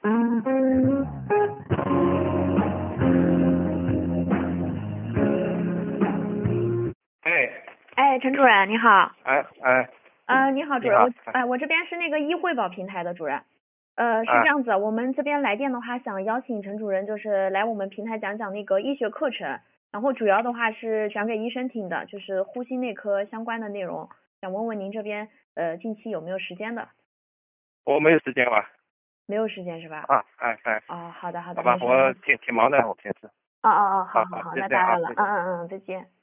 哎哎，陈主任你好。你好，主任， 你好， 我这边是那个医惠保平台的主任。是这啊， 样子，我们这边来电的话，想邀请陈主任就是来我们平台讲讲那个医学课程，然后主要的话是讲给医生听的，就是呼吸内科相关的内容。想问问您这边近期有没有时间的？ 我没有时间吧？ 没有时间是吧？ 哎， 哦，好的好的， 好吧， 没事没事。 我挺忙的，我平时。 哦，好好好， 好好， 就这样啊， 那打扰了， 谢谢。 再见。